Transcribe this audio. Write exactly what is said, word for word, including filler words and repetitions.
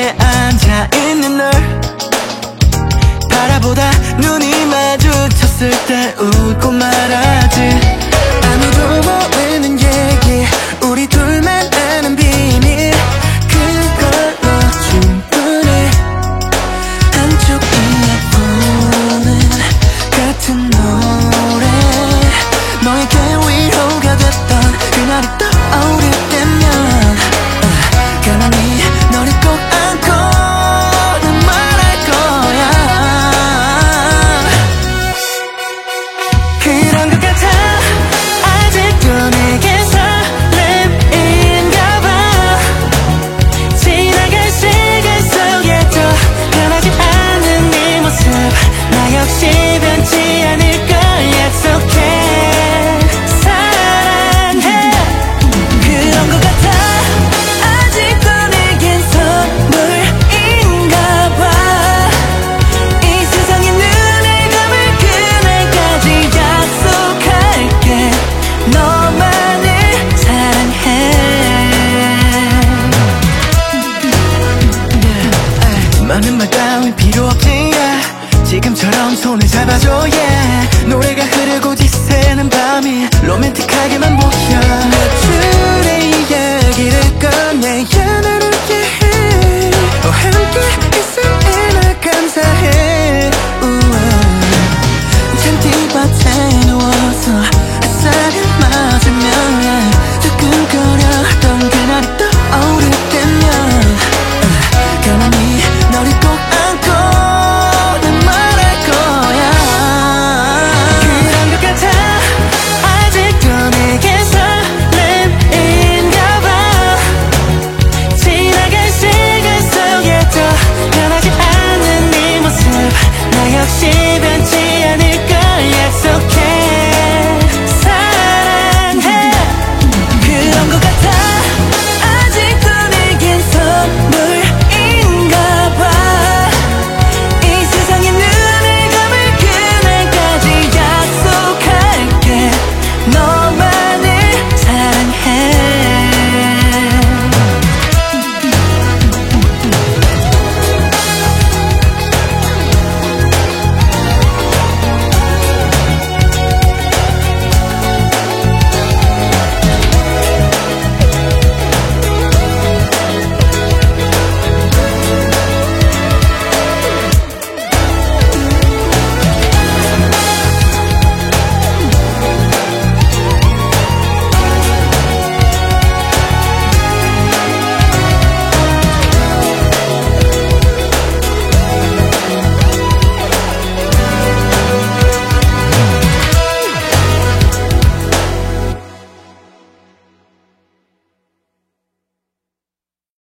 벽에 앉아있는 널 바라보다 눈이 마주쳤을 때 웃고 말하지. 아무도 모르는 얘기, 우리 둘만 아는 비밀, 그걸로 충분해. 한쪽 이어폰은 같은 노래, 너에게 위로가 됐던 그날이 떠오를 때면 가만히 너를 꼭 안고는 말할 거야. 그런 것 같아. 아직도 내게 설렘인가 봐. 지나갈 시간 속에도 변하지 않는 네 모습, 나 역시 변치 않을 걸 약속해. 사랑해. 그런 것 같아. 아직도 내겐 선물인가 봐. 이 세상이 눈을 감을 그날까지 약속할게. 너만을 사랑해. 많은 말 따윈 필요 없지. yeah. 지금처럼 손을 잡아줘. yeah. 노래가 흐르고 지새는 밤이 로맨틱하게만